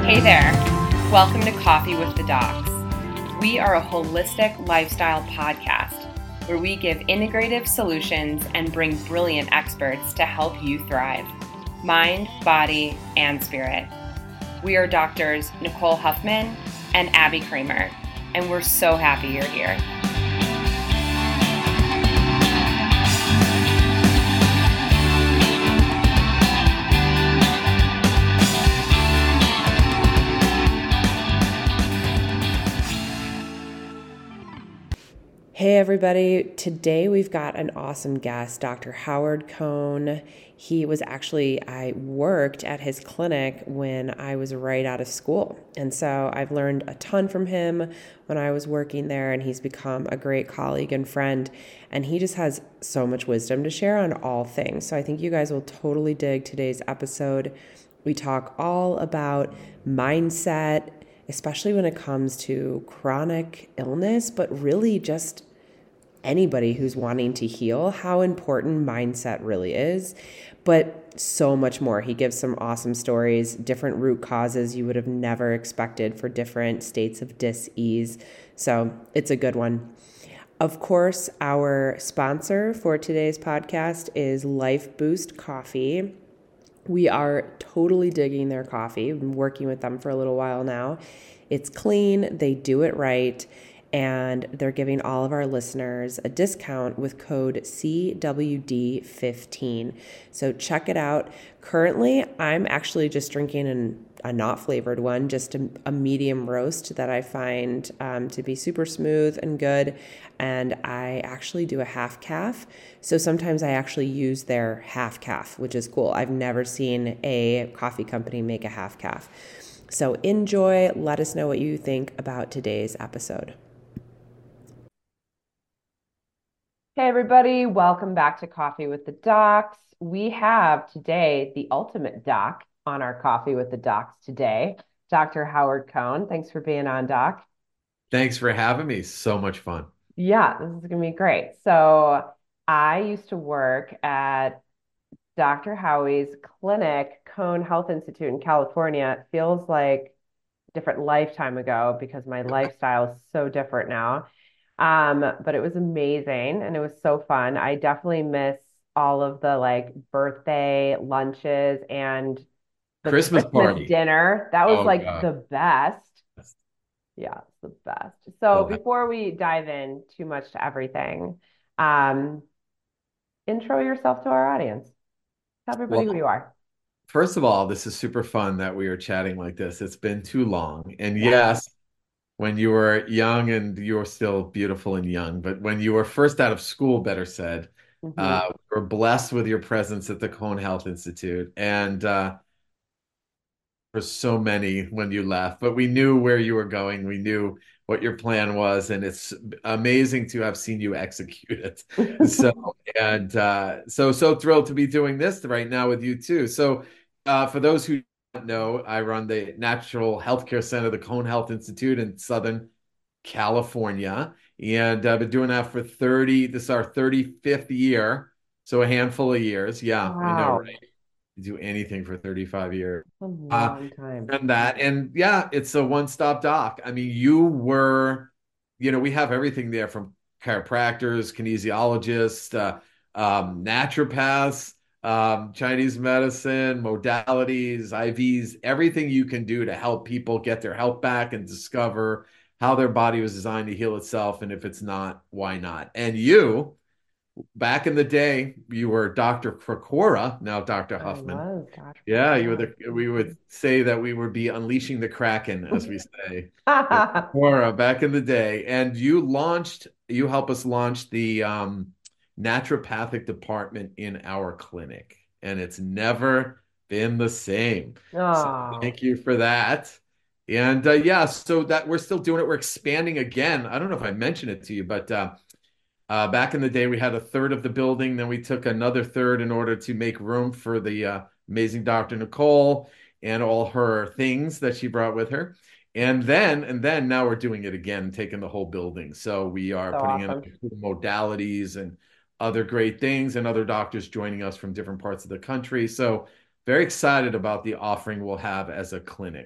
Hey there. Welcome to Coffee with the Docs. We are a holistic lifestyle podcast where we give integrative solutions and bring brilliant experts to help you thrive, mind, body, and spirit. We are doctors Nicole Huffman and Abby Kramer, and we're so happy you're here. Hey everybody, today we've got an awesome guest, Dr. Howard Cohn. I worked at his clinic when I was right out of school. And so I've learned a ton from him when I was working there, and he's become a great colleague and friend. And he just has so much wisdom to share on all things. So I think you guys will totally dig today's episode. We talk all about mindset, especially when it comes to chronic illness, but really just anybody who's wanting to heal, how important mindset really is, but so much more. He gives some awesome stories, different root causes you would have never expected for different states of dis-ease. So it's a good one. Of course, our sponsor for today's podcast is Life Boost Coffee. We are totally digging their coffee. I've been working with them for a little while now. It's clean, they do it right, and they're giving all of our listeners a discount with code CWD15. So check it out. Currently, I'm actually just drinking a not flavored one, just a medium roast that I find to be super smooth and good. And I actually do a half calf. So sometimes I actually use their half calf, which is cool. I've never seen a coffee company make a half calf. So enjoy. Let us know what you think about today's episode. Hey everybody, welcome back to Coffee with the Docs. We have today the ultimate doc on our Coffee with the Docs today, Dr. Howard Cohn. Thanks for being on, Doc. Thanks for having me. So much fun. Yeah, this is going to be great. So I used to work at Dr. Howie's clinic, Cone Health Institute in California. It feels like a different lifetime ago because my lifestyle is so different now. But it was amazing and it was so fun. I definitely miss all of the like birthday lunches and the Christmas Christmas party. dinner. That was Oh like God. the best. Yeah, it's the best. So Still have- before we dive in too much to everything, um, intro yourself to our audience. Tell everybody who you Well, are. first of all, this is super fun that we are chatting like this. It's been too long. And Yeah. yes, when you were young and you were still beautiful and young, but when you were first out of school, better said, Hmm. we were blessed with your presence at the Cone Health Institute. And for so many when you left, but we knew where you were going. We knew what your plan was, and it's amazing to have seen you execute it. So, and so thrilled to be doing this right now with you too. So, for those who don't know, I run the Natural Healthcare Center, the Cone Health Institute in Southern California, and I've been doing that for 30. This is our 35th year, so a handful of years. Yeah, I know, Wow. right? Do anything for 35 years. A Uh, long time. and that, and yeah, it's a one-stop doc. I mean, you were, we have everything there from chiropractors, kinesiologists, naturopaths, Chinese medicine, modalities, IVs, everything you can do to help people get their health back and discover how their body was designed to heal itself. And if it's not, why not? And you, back in the day, you were Dr. Krokora, now Dr. I Huffman. was Dr. Yeah, we Mhm. would say that we would be unleashing the Kraken, as we say, with Krokora back in the day. And you help us launch the naturopathic department in our clinic. And it's never been the same. So Oh, thank you for that. And yeah, so that we're still doing it. We're expanding again. I don't know if I mentioned it to you, but back in the day, we had a third of the building. Then we took another third in order to make room for the amazing Dr. Nicole and all her things that she brought with her. And then now we're doing it again, taking the whole building. So we are so putting in awesome. modalities and other great things, and other doctors joining us from different parts of the country. So very excited about the offering we'll have as a clinic.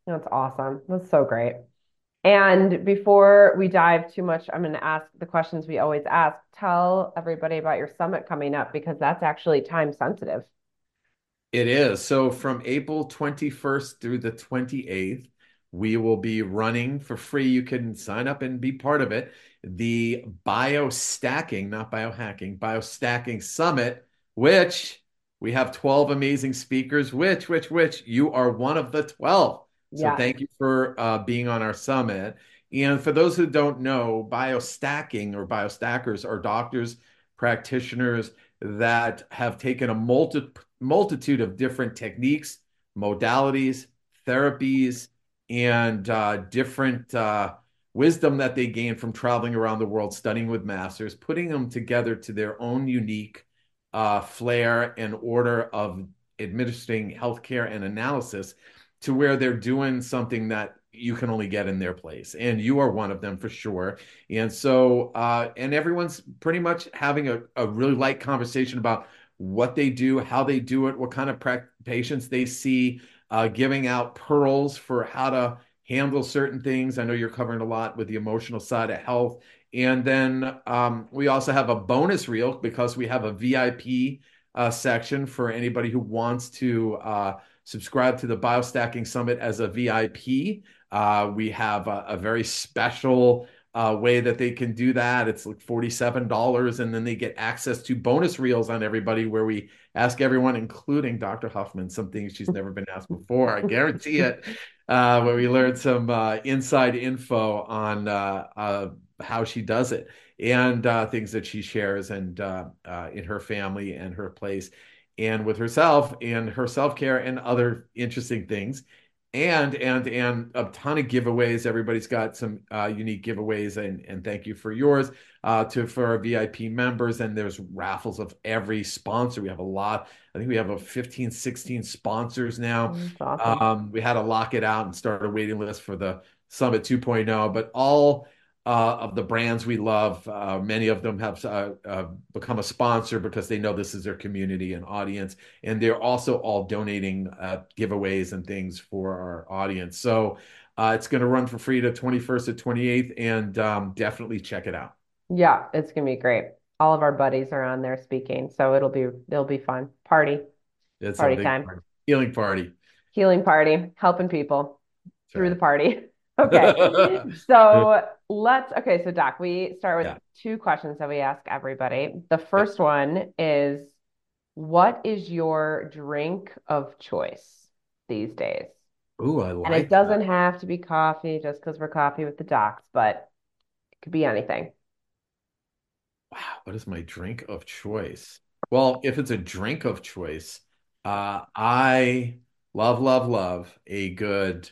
That's awesome. That's so great. And before we dive too much, I'm going to ask the questions we always ask. Tell everybody about your summit coming up because that's actually time sensitive. It is. So from April 21st through the 28th, we will be running for free. You can sign up and be part of it. The biostacking, not biohacking, biostacking summit, which we have 12 amazing speakers, which you are one of the 12. So Yeah. thank you for being on our summit. And for those who don't know, biostacking or biostackers are doctors, practitioners that have taken a multitude of different techniques, modalities, therapies, and different wisdom that they gain from traveling around the world, studying with masters, putting them together to their own unique flair and order of administering healthcare and analysis to where they're doing something that you can only get in their place. And you are one of them for sure. And so, and everyone's pretty much having a really light conversation about what they do, how they do it, what kind of patients they see, giving out pearls for how to handle certain things. I know you're covering a lot with the emotional side of health. And then we also have a bonus reel because we have a VIP section for anybody who wants to subscribe to the Biostacking Summit as a VIP. We have a very special way that they can do that. It's like $47, and then they get access to bonus reels on everybody where we ask everyone, including Dr. Huffman, some things she's never been asked before. I guarantee it. Where we learn some inside info on how she does it and things that she shares and in her family and her place and with herself and her self-care and other interesting things and a ton of giveaways. Everybody's got some unique giveaways, and thank you for yours for our VIP members. And there's raffles of every sponsor. We have a lot. I think we have a 15, 16 sponsors now. That's awesome. We had to lock it out and start a waiting list for the Summit 2.0, but all of the brands we love, many of them have become a sponsor because they know this is their community and audience. And they're also all donating giveaways and things for our audience. So it's going to run for free to 21st to 28th, and definitely check it out. Yeah, it's gonna be great. All of our buddies are on there speaking, so it'll be fun. It's a Party big time, party. Healing party. healing party, helping people through the That's party. Okay. right. Okay, so Doc, we start with Yeah. two questions that we ask everybody. The first one is, what is your drink of choice these days? Ooh, I And it like that. doesn't have to be coffee just because we're coffee with the docs, but it could be anything. Wow, what is my drink of choice? Well, if it's a drink of choice, I love a good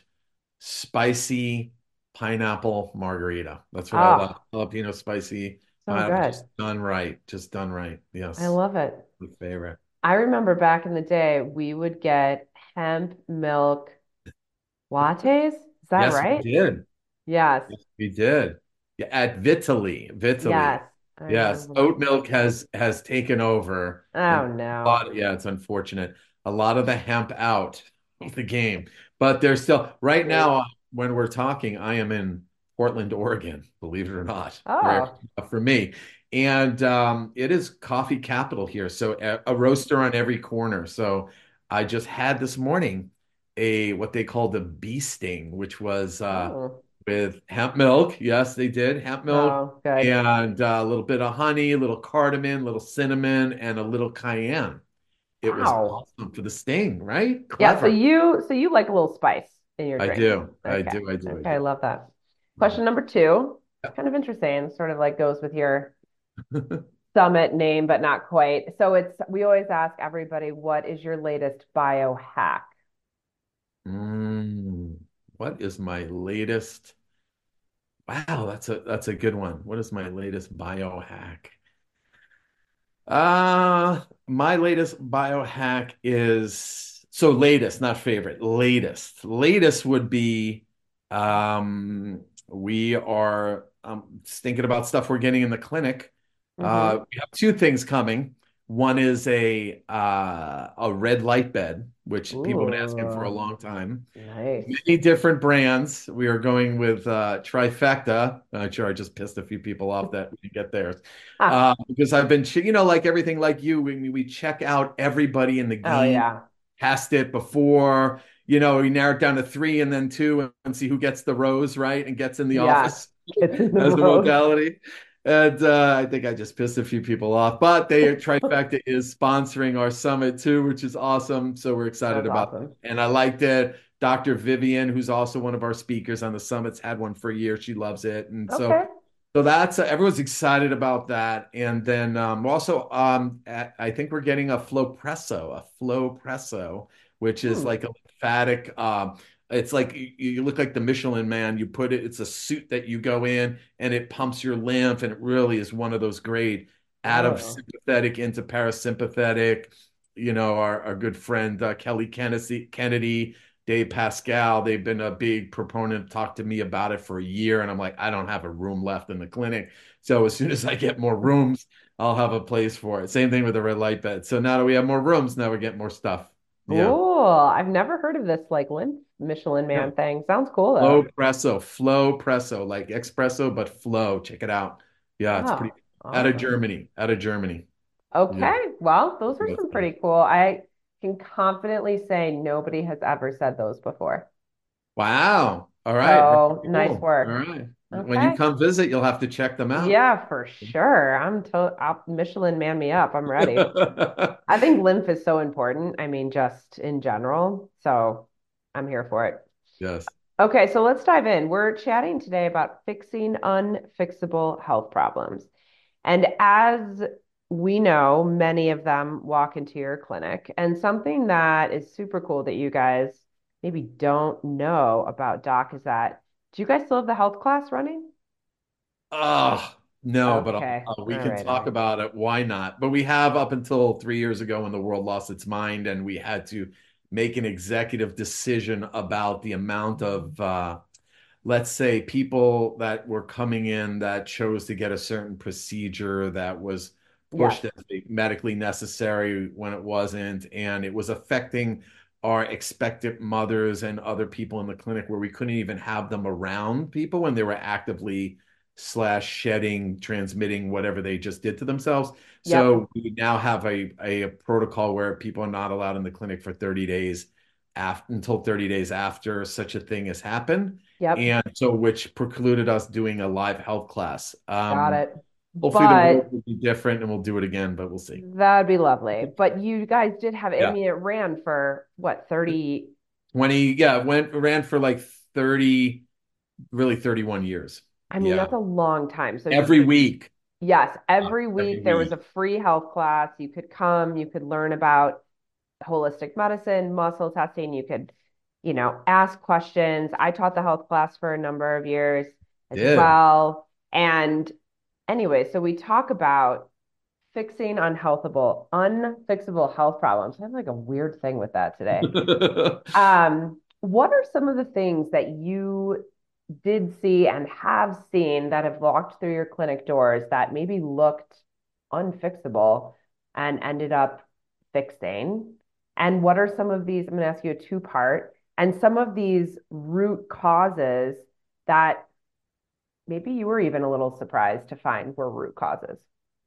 spicy pineapple margarita. That's what I love. Oh, Jalapeno spicy so pineapple, good. just done right. Just done right. I Yes, love it. my favorite. I remember back in the day, we would get hemp milk lattes. Is that Yes, we right? did. Yes. Yes, we did. Yeah, at Vitali, Vitali. Yes. I Yes, remember oat that. milk has taken over, and Oh a no. lot. Yeah, it's unfortunate. A lot of the hemp out of the game, but there's still right now when we're talking. I am in Portland, Oregon. Believe it or not, very Oh, for me, and it is coffee capital here. So a roaster on every corner. So I just had this morning a what they call the bee sting, which was oh, with hemp milk. Yes, they did hemp milk oh, good. and a little bit of honey, a little cardamom, a little cinnamon, and a little cayenne. It was Wow. awesome for the sting, right? Yeah, so Clever. you like a little spice in your I drink. do. I Okay. do. I do. I Okay, I do. love that. Mhm. Question number two. It's kind of interesting, sort of like goes with your Yeah. summit name, but not quite. So it's we always ask everybody, what is your latest biohack? Mm, what is my latest? Wow, that's a good one. What is my latest biohack? My latest biohack is so latest, not favorite. Latest. Latest would be we are thinking about stuff we're getting in the clinic. Mm-hmm. We have two things coming. One is a red light bed, which people have been asking for a Ooh, long time. nice. Many different brands. We are going with Trifecta. I'm sure I just pissed a few people off that we didn't get theirs. Ah, Because I've been, like everything like you, we check out everybody in the oh game, yeah. test it before, we narrow it down to three and then two and see who gets the rose, right? And gets in the Yes. office Gets in the as the road. modality. And I think I just pissed a few people off, but Trifecta is sponsoring our summit too, which is awesome. So we're excited That's about awesome. that. And I liked it. Dr. Vivian, who's also one of our speakers on the summits, had one for a year. She loves it. And Okay. so that's everyone's excited about that. And then also, I think we're getting a Flow Presso, which is Hmm. like a lymphatic. It's like you look like the Michelin Man. You put it, it's a suit that you go in and it pumps your lymph. And it really is one of those great out of Oh, sympathetic into parasympathetic. Our good friend Kelly Kennedy, Dave Pascal, they've been a big proponent, talked to me about it for a year. And I'm like, I don't have a room left in the clinic. So as soon as I get more rooms, I'll have a place for it. Same thing with the red light bed. So now that we have more rooms, now we get more stuff. Yeah. cool. I've never heard of this like Lindt Michelin Yeah. Man thing. Sounds cool though. Flow Presso, like espresso, but flow. Check it out. Yeah, it's pretty Oh, awesome. Out of Germany. Yeah. Okay. Well, those are Good some stuff. pretty cool. I can confidently say nobody has ever said those before. Wow. All right. Very So nice cool. All work. right. When you Okay. come visit, you'll have to check them out. Yeah, for sure. I'll Michelin man me up. I'm ready. I think lymph is so important. I mean, just in general. So I'm here for it. Yes. Okay, so let's dive in. We're chatting today about fixing unfixable health problems. And as we know, many of them walk into your clinic. And something that is super cool that you guys maybe don't know about Doc is that, do you guys still have the health class running? Oh, no, but Okay. we All can right, all talk right. about it. Why not? But we have up until 3 years ago when the world lost its mind and we had to make an executive decision about the amount of, let's say, people that were coming in that chose to get a certain procedure that was Yes. pushed as medically necessary when it wasn't. And it was affecting our expectant mothers and other people in the clinic where we couldn't even have them around people when they were actively slash shedding, transmitting whatever they just did to themselves. Yep. So we now have a protocol where people are not allowed in the clinic for 30 days until 30 days after such a thing has happened. Yep. And so, which precluded us doing a live health class. Got it. Hopefully the world But will be different and we'll do it again, but we'll see. that'd be lovely. But you guys did have, I Yeah. mean, it ran for what, 30? 20, yeah, ran for like 30, really 31 years. I mean, Yeah. that's a long time. So Every week. yes, every Every week there was week. a free health class. You could come, you could learn about holistic medicine, muscle testing. You could, ask questions. I taught the health class for a number of years as Did. well. And anyway, so we talk about fixing unfixable health problems. I have like a weird thing with that today. What are some of the things that you did see and have seen that have walked through your clinic doors that maybe looked unfixable and ended up fixing? And what are some of these? I'm going to ask you a two-part, and some of these root causes that maybe you were even a little surprised to find were root causes.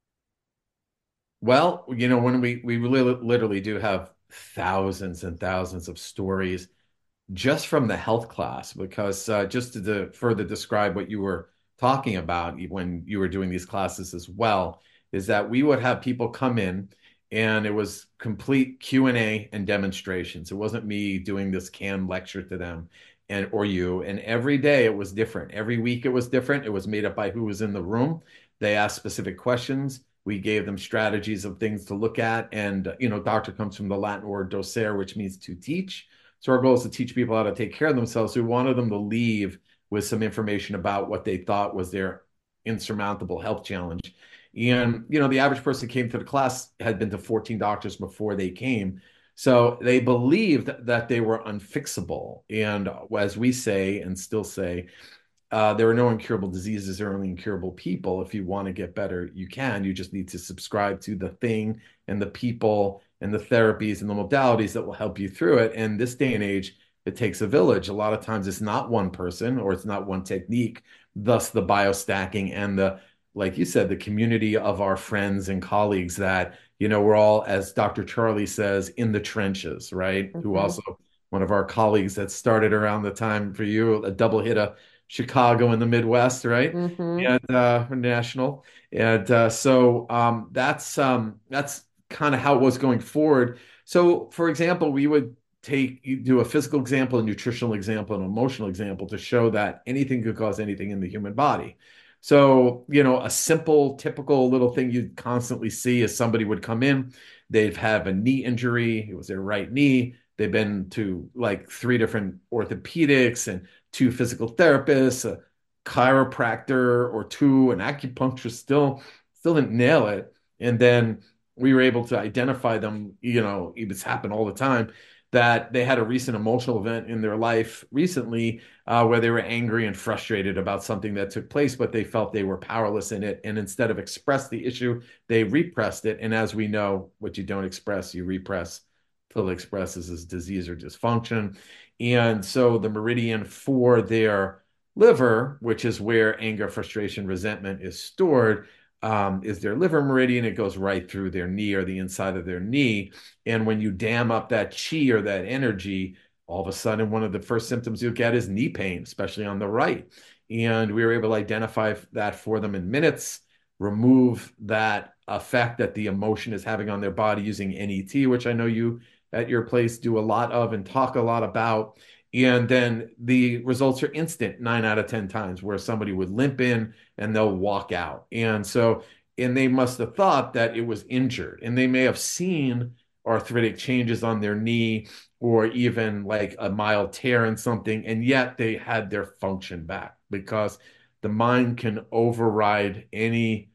Well, when we really, literally do have thousands and thousands of stories just from the health class, because just to further describe what you were talking about when you were doing these classes as well, is that we would have people come in and it was complete Q&A and demonstrations. It wasn't me doing this canned lecture to them or you. And every day it was different. Every week it was different. It was made up by who was in the room. They asked specific questions. We gave them strategies of things to look at. And, doctor comes from the Latin word docere, which means to teach. So our goal is to teach people how to take care of themselves. We wanted them to leave with some information about what they thought was their insurmountable health challenge. And, the average person who came to the class had been to 14 doctors before they came. So they believed that they were unfixable. And as we say and still say, there are no incurable diseases, there are only incurable people. If you want to get better, you can. You just need to subscribe to the thing and the people and the therapies and the modalities that will help you through it. And this day and age, it takes a village. A lot of times it's not one person or it's not one technique, thus the biostacking and the, like you said, the community of our friends and colleagues that, we're all, as Dr. Charlie says, in the trenches, right? Who Mm-hmm. also, one of our colleagues that started around the time for you, a double hit of Chicago in the Midwest, right? Mm-hmm. And national. And that's kind of how it was going forward. So, for example, we would you do a physical example, a nutritional example, an emotional example to show that anything could cause anything in the human body. So, a simple, typical little thing you'd constantly see is somebody would come in, they'd have a knee injury, it was their right knee. They've been to like three different orthopedics and two physical therapists, a chiropractor or two, an acupuncturist still didn't nail it. And then we were able to identify them, it's happened all the time, that they had a recent emotional event in their life recently where they were angry and frustrated about something that took place, but they felt they were powerless in it. And instead of express the issue, they repressed it. And as we know, what you don't express, you repress. Till it expresses as disease or dysfunction. And so the meridian for their liver, which is where anger, frustration, resentment is stored, is their liver meridian. It goes right through their knee or the inside of their knee. And when you dam up that chi or that energy, all of a sudden, one of the first symptoms you'll get is knee pain, especially on the right. And we were able to identify that for them in minutes, remove that effect that the emotion is having on their body using NET, which I know you at your place do a lot of and talk a lot about. And then the results are instant 9 out of 10 times, where somebody would limp in and they'll walk out. And they must have thought that it was injured, and they may have seen arthritic changes on their knee or even like a mild tear in something, and yet they had their function back because the mind can override any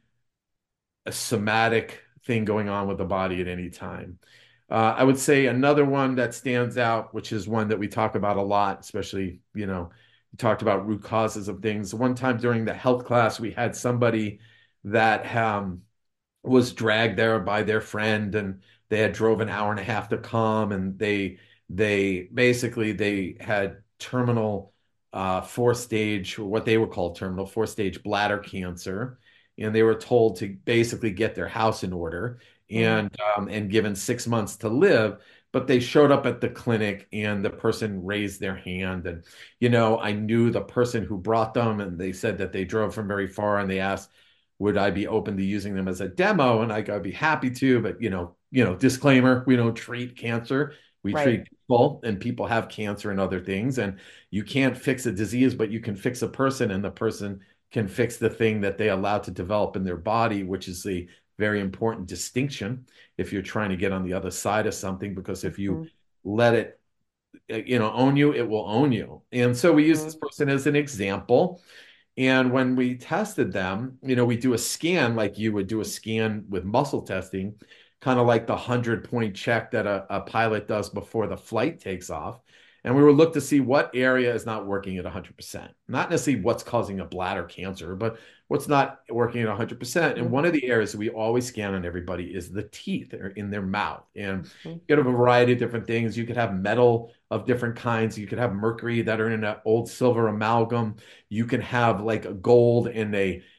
somatic thing going on with the body at any time. I would say another one that stands out, which is one that we talk about a lot, especially, we talked about root causes of things. One time during the health class, we had somebody that was dragged there by their friend, and they had drove an hour and a half to come, and they basically they had terminal four stage, what they were called terminal four stage bladder cancer, and they were told to basically get their house in order Mm-hmm. and given 6 months to live. But they showed up at the clinic and the person raised their hand. And, I knew the person who brought them, and they said that they drove from very far, and they asked, would I be open to using them as a demo? And I'd be happy to, but disclaimer, we don't treat cancer. We Right. treat people, and people have cancer and other things. And you can't fix a disease, but you can fix a person, and the person can fix the thing that they allowed to develop in their body, which is the very important distinction if you're trying to get on the other side of something, because if you Mm-hmm. let it, own you, it will own you. And so we use this Mm-hmm. person as an example. And when we tested them, we do a scan like you would do a scan with muscle testing, kind of like the 100-point check that a pilot does before the flight takes off. And we would look to see what area is not working at 100%. Not necessarily what's causing a bladder cancer, but what's not working at 100%. And one of the areas that we always scan on everybody is the teeth or in their mouth. And Mm-hmm. you have a variety of different things. You could have metal of different kinds. You could have mercury that are in an old silver amalgam. You can have like a gold and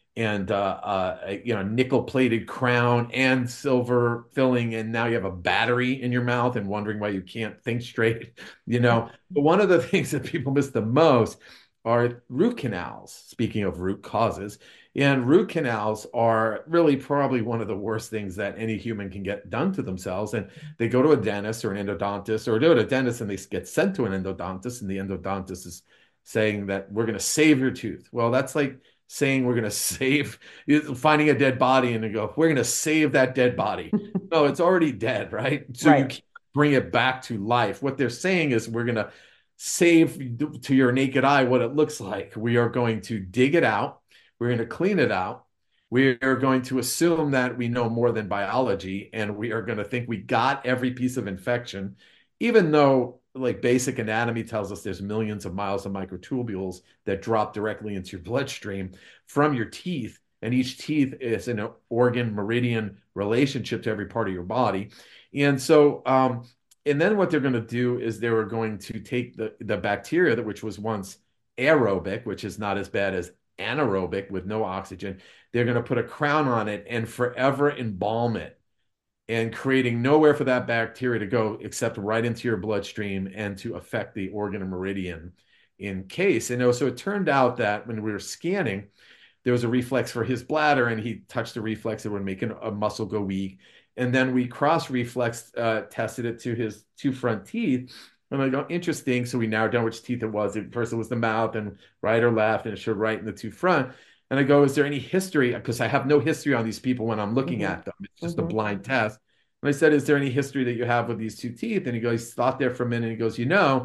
nickel plated crown and silver filling, and now you have a battery in your mouth and wondering why you can't think straight. But one of the things that people miss the most are root canals. Speaking of root causes, and root canals are really probably one of the worst things that any human can get done to themselves. And they go to a dentist or an endodontist, or go to a dentist and they get sent to an endodontist, and the endodontist is saying that we're going to save your tooth. Well, that's like saying we're going to save, finding a dead body and they go, we're going to save that dead body. No, it's already dead, right? So you Right. can't bring it back to life. What they're saying is we're going to save to your naked eye what it looks like. We are going to dig it out. We're going to clean it out. We are going to assume that we know more than biology, and we are going to think we got every piece of infection, even though like basic anatomy tells us there's millions of miles of microtubules that drop directly into your bloodstream from your teeth. And each teeth is an organ meridian relationship to every part of your body. And so, and then what they're going to do is they were going to take the bacteria that which was once aerobic, which is not as bad as anaerobic with no oxygen. They're going to put a crown on it and forever embalm it and creating nowhere for that bacteria to go except right into your bloodstream and to affect the organ and meridian in case. And so it turned out that when we were scanning, there was a reflex for his bladder and he touched the reflex. It would make a muscle go weak. And then we cross reflex tested it to his two front teeth. And I go, interesting. So we narrowed down which teeth it was. First, it was the mouth and right or left, and it showed right in the two front. And I go, is there any history? Because I have no history on these people when I'm looking at them. It's just a blind test. And I said, is there any history that you have with these two teeth? And he goes, he thought there for a minute. And he goes,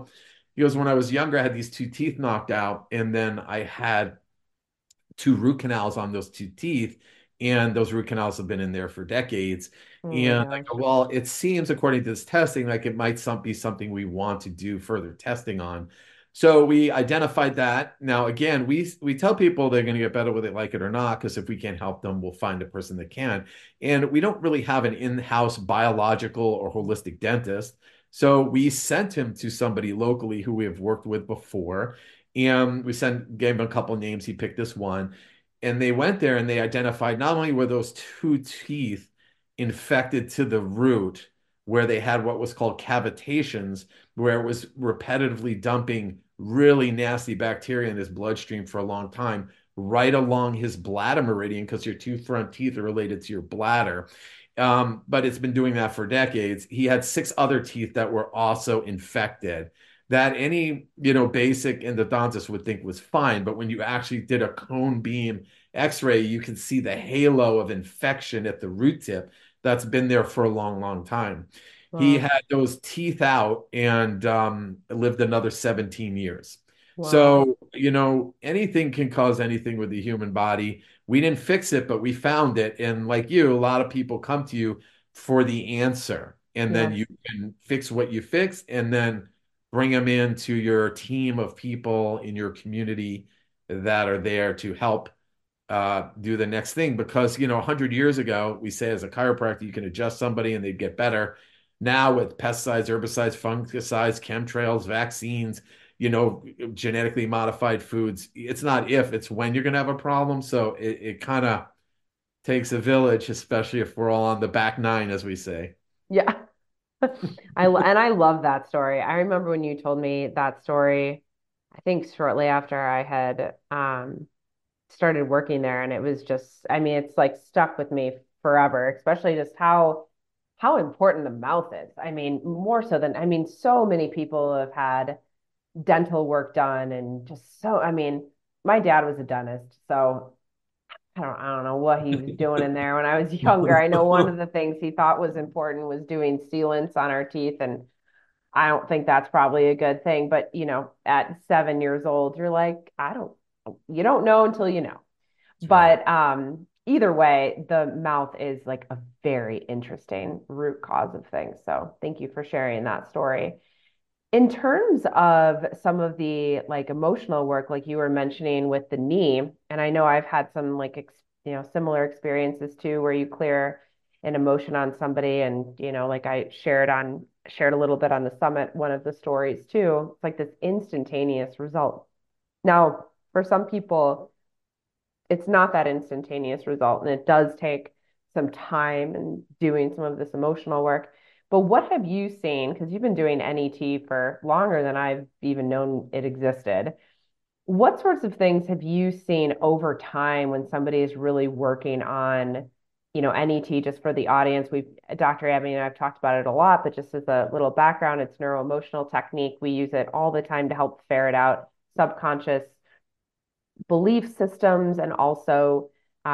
he goes, when I was younger, I had these two teeth knocked out. And then I had two root canals on those two teeth. And those root canals have been in there for decades. Oh And my I go, gosh. well, it seems, according to this testing, like it might be something we want to do further testing on. So we identified that. Now, again, we tell people they're going to get better whether they like it or not, because if we can't help them, we'll find a person that can. And we don't really have an in-house biological or holistic dentist. So we sent him to somebody locally who we have worked with before. And gave him a couple of names. He picked this one. And they went there and they identified not only were those two teeth infected to the root, where they had what was called cavitations, where it was repetitively dumping really nasty bacteria in his bloodstream for a long time, right along his bladder meridian, because your two front teeth are related to your bladder. But it's been doing that for decades. He had six other teeth that were also infected that any, basic endodontist would think was fine. But when you actually did a cone beam x-ray, you can see the halo of infection at the root tip that's been there for a long, long time. He Wow. had those teeth out and lived another 17 years. Wow. So, anything can cause anything with the human body. We didn't fix it, but we found it. And like you, a lot of people come to you for the answer. And then Yes. you can fix what you fix and then bring them into your team of people in your community that are there to help do the next thing. Because 100 years ago, we say as a chiropractor you can adjust somebody and they'd get better. Now with pesticides, herbicides, fungicides, chemtrails, vaccines, genetically modified foods, it's not if, it's when you're going to have a problem. So it kind of takes a village, especially if we're all on the back nine, as we say. Yeah. And I love that story. I remember when you told me that story, I think shortly after I had started working there, and it was just, I mean, it's like stuck with me forever, especially just how important the mouth is. I mean, more so than, I mean, so many people have had dental work done and just so, I mean, my dad was a dentist, so I don't know what he was doing in there when I was younger. I know one of the things he thought was important was doing sealants on our teeth, and I don't think that's probably a good thing. But at 7 years old, you're like, you don't know until you know. That's right. But either way, the mouth is like a very interesting root cause of things. So thank you for sharing that story. In terms of some of the like emotional work, like you were mentioning with the knee, and I know I've had some like similar experiences too, where you clear an emotion on somebody, and like I shared a little bit on the summit, one of the stories too. It's like this instantaneous result. Now, for some people, it's not that instantaneous result, and it does take some time and doing some of this emotional work. But what have you seen? Because you've been doing NET for longer than I've even known it existed. What sorts of things have you seen over time when somebody is really working on, NET? Just for the audience, Dr. Abby and I've talked about it a lot, but just as a little background, it's neuro-emotional technique. We use it all the time to help ferret out subconscious belief systems and also,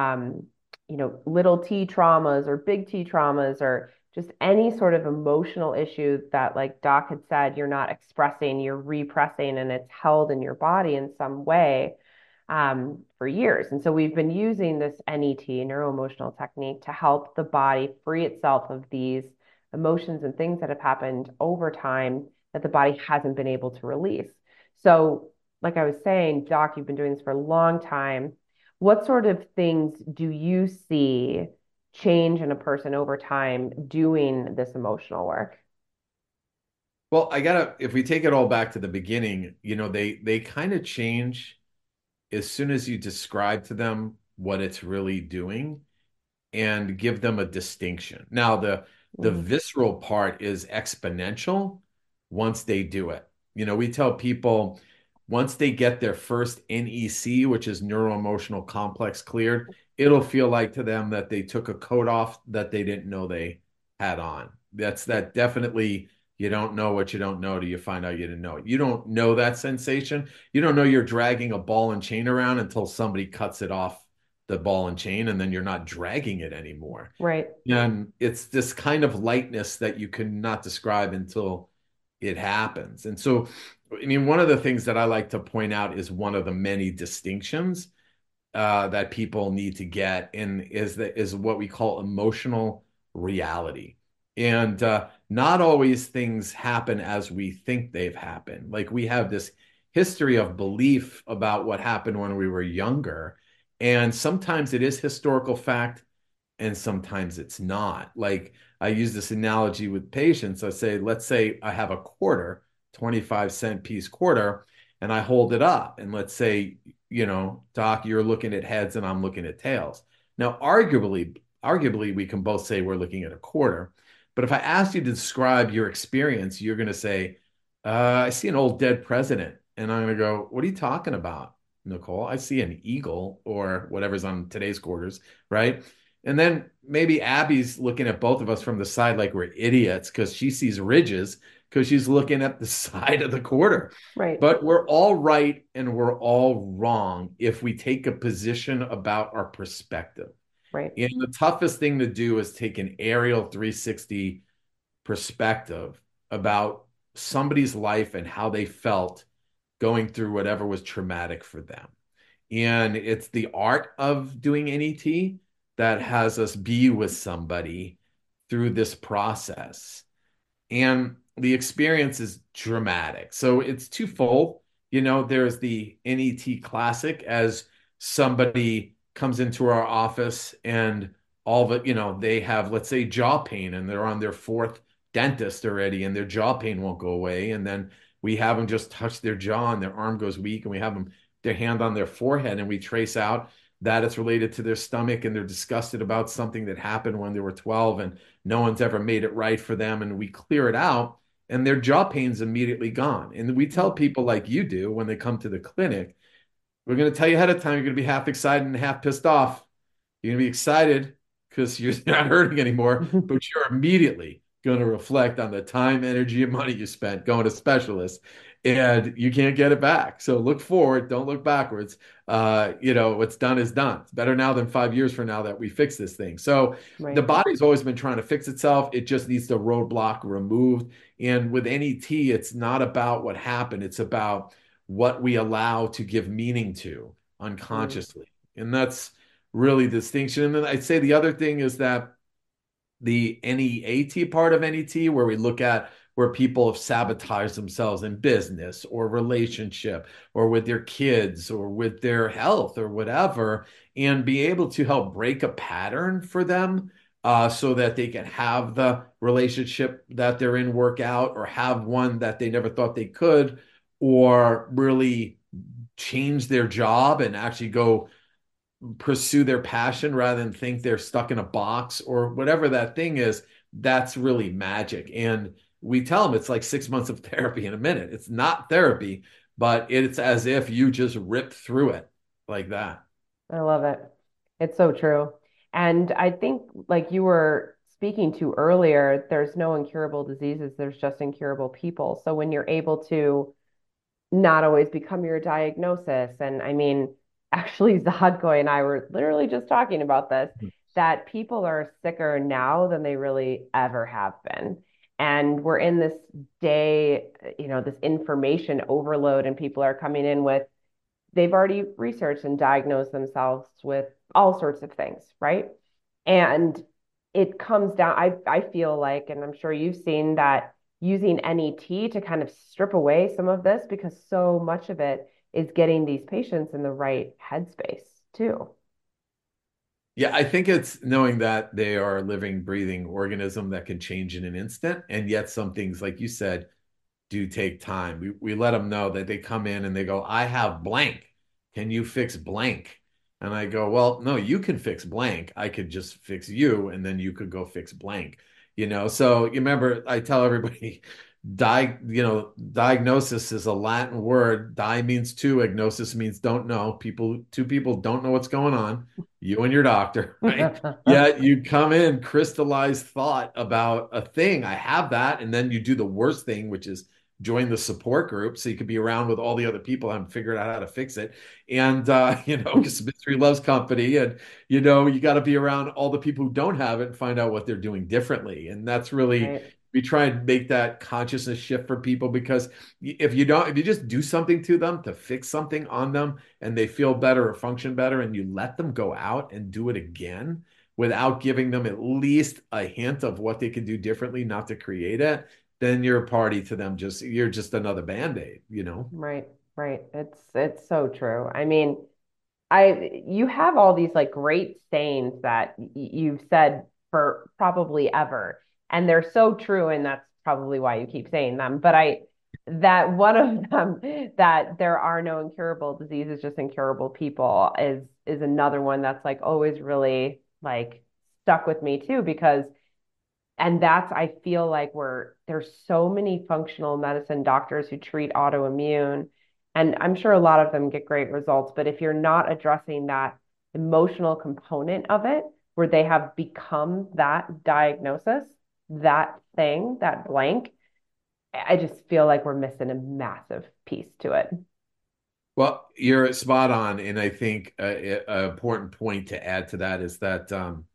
little t traumas or big T traumas or just any sort of emotional issue that, like Doc had said, you're not expressing, you're repressing, and it's held in your body in some way for years. And so we've been using this NET, neuro emotional technique, to help the body free itself of these emotions and things that have happened over time that the body hasn't been able to release. So, like I was saying, Doc, you've been doing this for a long time. What sort of things do you see change in a person over time doing this emotional work? Well, if we take it all back to the beginning, they kind of change as soon as you describe to them what it's really doing and give them a distinction. Now, the Mhm. visceral part is exponential once they do it. We tell people once they get their first NEC, which is neuro emotional complex cleared, it'll feel like to them that they took a coat off that they didn't know they had on. That definitely, you don't know what you don't know till you find out you didn't know it. You don't know that sensation. You don't know you're dragging a ball and chain around until somebody cuts it off the ball and chain, and then you're not dragging it anymore. Right. And it's this kind of lightness that you cannot describe until it happens. And so, I mean, one of the things that I like to point out is one of the many distinctions that people need to get in is what we call emotional reality. And not always things happen as we think they've happened. Like we have this history of belief about what happened when we were younger. And sometimes it is historical fact, and sometimes it's not. Like I use this analogy with patients. I say, let's say I have a quarter, 25-cent piece quarter, and I hold it up. And let's say, Doc, you're looking at heads and I'm looking at tails. Now, arguably, we can both say we're looking at a quarter. But if I ask you to describe your experience, you're going to say, I see an old dead president. And I'm going to go, what are you talking about, Nicole? I see an eagle or whatever's on today's quarters, right? And then maybe Abby's looking at both of us from the side like we're idiots because she sees ridges because she's looking at the side of the quarter. Right. But we're all right and we're all wrong if we take a position about our perspective. Right. And the toughest thing to do is take an aerial 360 perspective about somebody's life and how they felt going through whatever was traumatic for them. And it's the art of doing NET that has us be with somebody through this process. And the experience is dramatic. So it's twofold. There's the NET classic as somebody comes into our office and all of it, they have, let's say, jaw pain and they're on their fourth dentist already and their jaw pain won't go away. And then we have them just touch their jaw and their arm goes weak and we have them their hand on their forehead and we trace out that it's related to their stomach and they're disgusted about something that happened when they were 12 and no one's ever made it right for them. And we clear it out and their jaw pain's immediately gone. And we tell people like you do when they come to the clinic, we're going to tell you ahead of time, you're going to be half excited and half pissed off. You're going to be excited because you're not hurting anymore, but you're immediately going to reflect on the time, energy, and money you spent going to specialists, and you can't get it back. So look forward, don't look backwards. What's done is done. It's better now than 5 years from now that we fix this thing. So the Right. body's always been trying to fix itself. It just needs the roadblock removed. And with NET, it's not about what happened. It's about what we allow to give meaning to Mm. unconsciously. And that's really the distinction. And then I'd say the other thing is that the NEAT part of NET, where we look at where people have sabotaged themselves in business or relationship or with their kids or with their health or whatever, and be able to help break a pattern for them so that they can have the relationship that they're in work out or have one that they never thought they could, or really change their job and actually go pursue their passion rather than think they're stuck in a box or whatever that thing is. That's really magic. And we tell them it's like 6 months of therapy in a minute. It's not therapy, but it's as if you just ripped through it like that. I love it. It's so true. And I think, like you were speaking to earlier, there's no incurable diseases, there's just incurable people. So when you're able to not always become your diagnosis, and I mean, actually, Zodko and I were literally just talking about this, that people are sicker now than they really ever have been. And we're in this day, this information overload, and people are coming in with they've already researched and diagnosed themselves with all sorts of things, right? And it comes down, I feel like, and I'm sure you've seen that using NET to kind of strip away some of this because so much of it is getting these patients in the right headspace too. Yeah, I think it's knowing that they are a living, breathing organism that can change in an instant. And yet some things, like you said, do take time. We let them know that they come in and they go, I have blank. Can you fix blank? And I go, well, no, you can fix blank. I could just fix you, and then you could go fix blank. So you remember I tell everybody, diagnosis is a Latin word. Di means two, agnosis means don't know. Two people don't know what's going on, you and your doctor, right? Yet you come in, crystallized thought about a thing. I have that. And then you do the worst thing, which is join the support group so you could be around with all the other people and figure out how to fix it. And, because mystery loves company. And, you got to be around all the people who don't have it and find out what they're doing differently. And that's really, Right. we try and make that consciousness shift for people because if you just do something to them to fix something on them and they feel better or function better and you let them go out and do it again without giving them at least a hint of what they can do differently not to create it, then you're a party to them. You're just another band-aid. Right, right. It's so true. I mean, I you have all these like great sayings that you've said for probably ever, and they're so true, and that's probably why you keep saying them. But I that one of them that there are no incurable diseases, just incurable people is another one that's like always really like stuck with me too because and that's I feel like there's so many functional medicine doctors who treat autoimmune, and I'm sure a lot of them get great results, but if you're not addressing that emotional component of it, where they have become that diagnosis, that thing, that blank, I just feel like we're missing a massive piece to it. Well, you're spot on, and I think an important point to add to that is that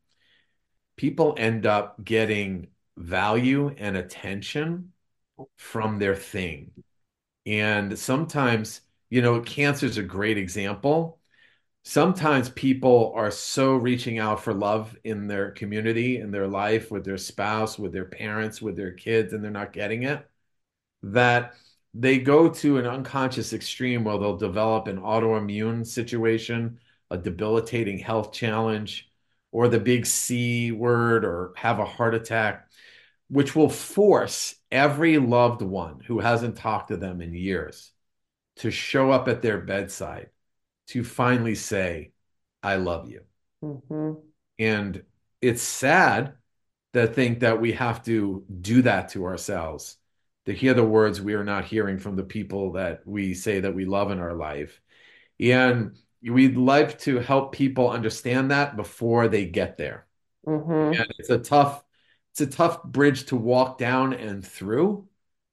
people end up getting value and attention from their thing. And sometimes, cancer is a great example. Sometimes people are so reaching out for love in their community, in their life, with their spouse, with their parents, with their kids, and they're not getting it, that they go to an unconscious extreme where they'll develop an autoimmune situation, a debilitating health challenge, or the big C word, or have a heart attack, which will force every loved one who hasn't talked to them in years to show up at their bedside to finally say, I love you. Hmm. And it's sad to think that we have to do that to ourselves, to hear the words we are not hearing from the people that we say that we love in our life. And we'd like to help people understand that before they get there. Hmm. And it's a tough bridge to walk down and through.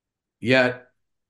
Yet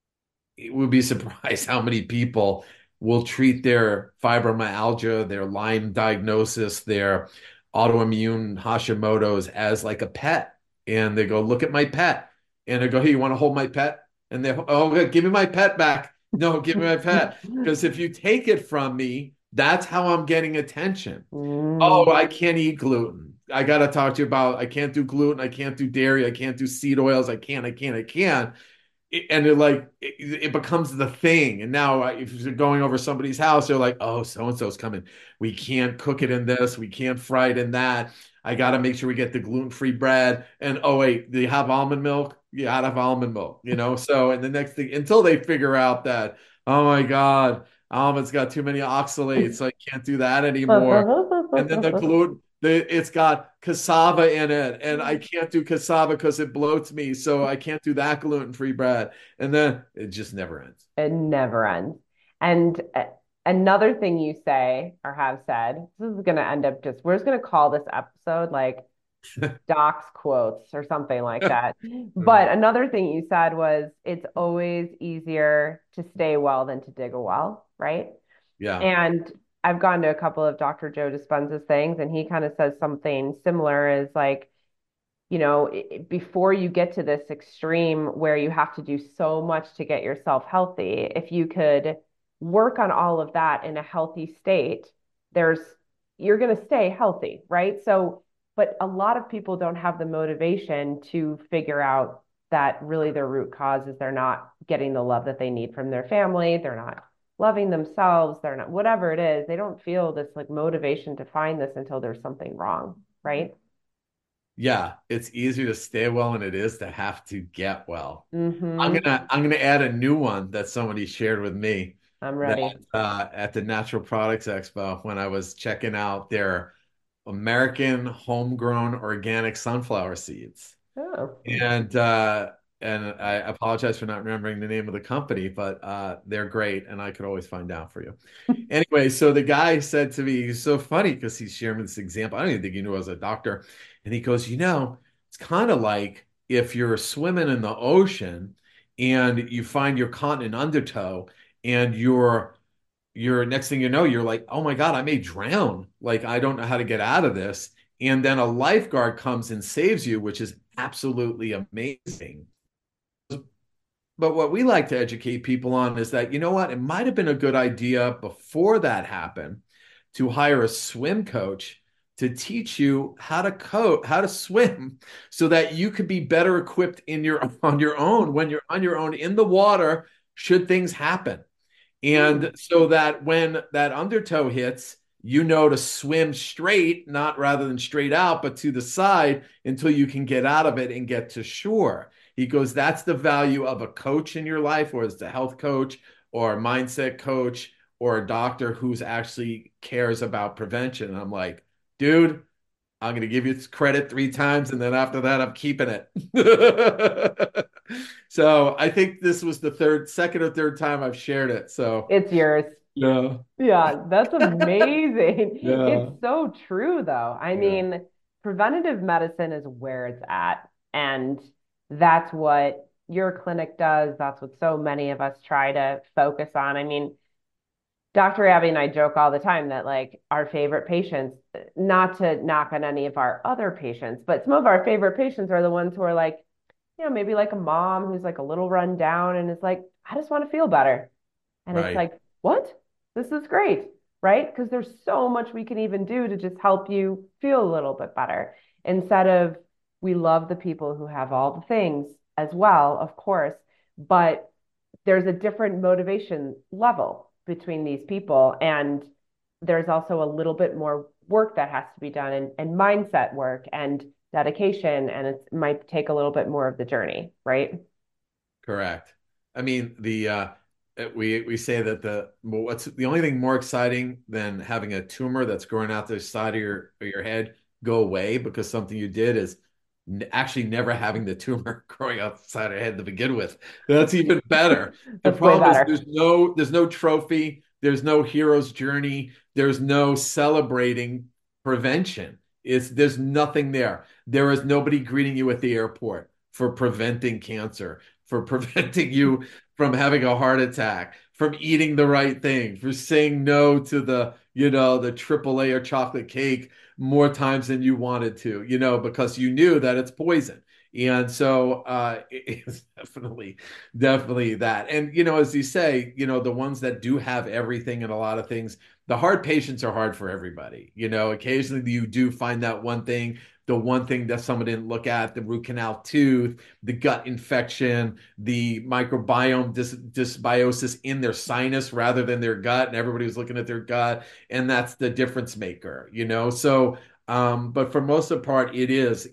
it would be surprised how many people will treat their fibromyalgia, their Lyme diagnosis, their autoimmune Hashimoto's as like a pet. And they go, look at my pet. And I go, hey, you want to hold my pet? And they, oh, give me my pet back. No, give me my pet. Because if you take it from me, that's how I'm getting attention. Oh, I can't eat gluten. I got to talk to you about I can't do gluten. I can't do dairy. I can't do seed oils. I can't. And it becomes the thing. And now if you're going over somebody's house, they're like, oh, so and so's coming. We can't cook it in this. We can't fry it in that. I got to make sure we get the gluten-free bread. And oh, wait, do you have almond milk? You gotta have almond milk. So, and the next thing, until they figure out that, oh my God, almonds got too many oxalates, so I can't do that anymore. And then the gluten, it's got cassava in it, and I can't do cassava because it bloats me, so I can't do that gluten-free bread. And then it just never ends. It never ends. And another thing you say or have said, this is going to end up we're just going to call this episode like Doc's quotes or something like that. But another thing you said was it's always easier to stay well than to dig a well, right? Yeah. And I've gone to a couple of Dr. Joe Dispenza's things, and he kind of says something similar is like, before you get to this extreme where you have to do so much to get yourself healthy, if you could work on all of that in a healthy state, there's you're going to stay healthy, right? So, but a lot of people don't have the motivation to figure out that really their root cause is they're not getting the love that they need from their family. They're not loving themselves. They're not, whatever it is, they don't feel this like motivation to find this until there's something wrong, right? Yeah, it's easier to stay well than it is to have to get well. I'm Mm-hmm. gonna I'm gonna add a new one that somebody shared with me I'm that ready. at the Natural Products Expo when I was checking out their American homegrown organic sunflower seeds. Oh. And and I apologize for not remembering the name of the company, but they're great and I could always find out for you. Anyway, so the guy said to me, he's so funny because he's sharing this example. I don't even think he knew I was a doctor. And he goes, it's kind of like if you're swimming in the ocean and you find your continent undertow and you're next thing you know, you're like, oh my God, I may drown. Like, I don't know how to get out of this. And then a lifeguard comes and saves you, which is absolutely amazing. But what we like to educate people on is that, you know what, it might have been a good idea before that happened to hire a swim coach to teach you how to swim so that you could be better equipped in your on your own when you're on your own in the water should things happen. Hmm. And so that when that undertow hits, you know to swim straight, not rather than straight out, but to the side until you can get out of it and get to shore. He goes, that's the value of a coach in your life, or it's a health coach or a mindset coach or a doctor who's actually cares about prevention. And I'm like, dude, I'm going to give you credit 3 times, and then after that, I'm keeping it. So I think this was the second or third time I've shared it. So It's yours. yeah, Yeah, that's amazing. It's yeah, so true, though. I yeah, mean, preventative medicine is where it's at. And that's what your clinic does. That's what so many of us try to focus on. I mean, Dr. Abby and I joke all the time that like our favorite patients, not to knock on any of our other patients, but some of our favorite patients are the ones who are like, maybe like a mom who's like a little run down and is like, I just want to feel better. And it's right. like, what? This is great, right? Because there's so much we can even do to just help you feel a little bit better. Instead of, we love the people who have all the things as well, of course, but there's a different motivation level between these people. And there's also a little bit more work that has to be done and mindset work and dedication. And it might take a little bit more of the journey, right? Correct. I mean, we say that what's the only thing more exciting than having a tumor that's growing out the side of your head go away because something you did is actually never having the tumor growing out the side of your head to begin with. That's even better. The That's way problem is better. there's no trophy, there's no hero's journey, there's no celebrating prevention. There's nothing there. There is nobody greeting you at the airport for preventing cancer, for preventing you from having a heart attack, from eating the right thing, for saying no to the triple layer chocolate cake more times than you wanted to, because you knew that it's poison. And so it's definitely that. And, as you say, the ones that do have everything and a lot of things, the hard patients are hard for everybody. Occasionally you do find that one thing, the one thing that someone didn't look at, the root canal tooth, the gut infection, the microbiome dysbiosis in their sinus rather than their gut. And everybody was looking at their gut. And that's the difference maker. So, but for most of the part, it is,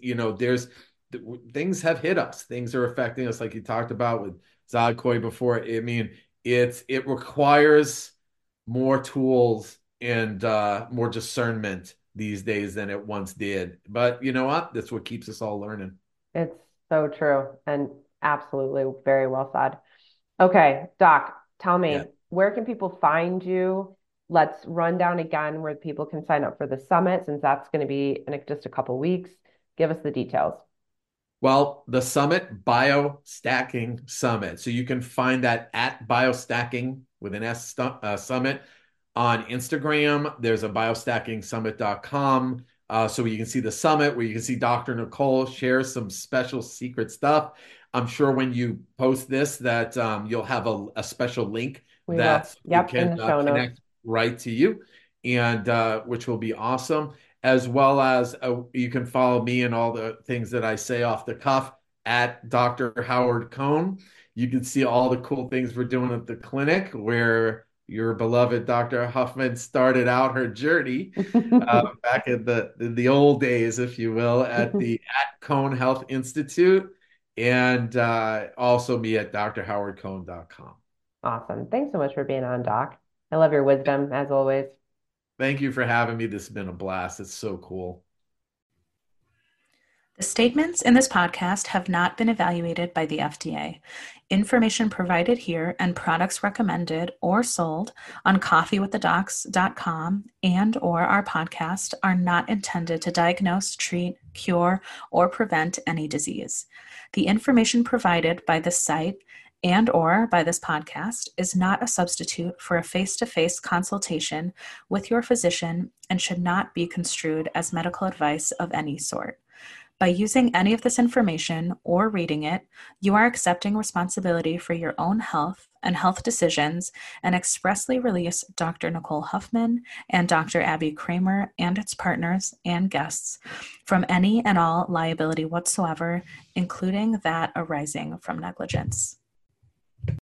things have hit us. Things are affecting us, like you talked about with Zodcoy before. I mean, it requires more tools and more discernment these days than it once did. But you know what? That's what keeps us all learning. It's so true and absolutely very well said. Okay, Doc, tell Yeah. me, where can people find you? Let's run down again where people can sign up for the summit since that's going to be in just a couple weeks. Give us the details. Well, the Summit Biostacking Summit. So you can find that at Biostacking with an Summit on Instagram. There's a biostacking summit.com. So you can see the summit where you can see Dr. Nicole share some special secret stuff. I'm sure when you post this that you'll have a special link We will. that you Yep, in can the show notes. connect right to you, and which will be awesome. As well as you can follow me and all the things that I say off the cuff at Dr. Howard Cohn. You can see all the cool things we're doing at the clinic where your beloved Dr. Huffman started out her journey back in the old days, if you will, at the at Cone Health Institute, and also me at drhowardcohn.com. Awesome. Thanks so much for being on, Doc. I love your wisdom, as always. Thank you for having me. This has been a blast. It's so cool. The statements in this podcast have not been evaluated by the FDA. Information provided here and products recommended or sold on coffeewiththedocs.com and or our podcast are not intended to diagnose, treat, cure, or prevent any disease. The information provided by this site and or by this podcast is not a substitute for a face-to-face consultation with your physician and should not be construed as medical advice of any sort. By using any of this information or reading it, you are accepting responsibility for your own health and health decisions and expressly release Dr. Nicole Huffman and Dr. Abby Kramer and its partners and guests from any and all liability whatsoever, including that arising from negligence.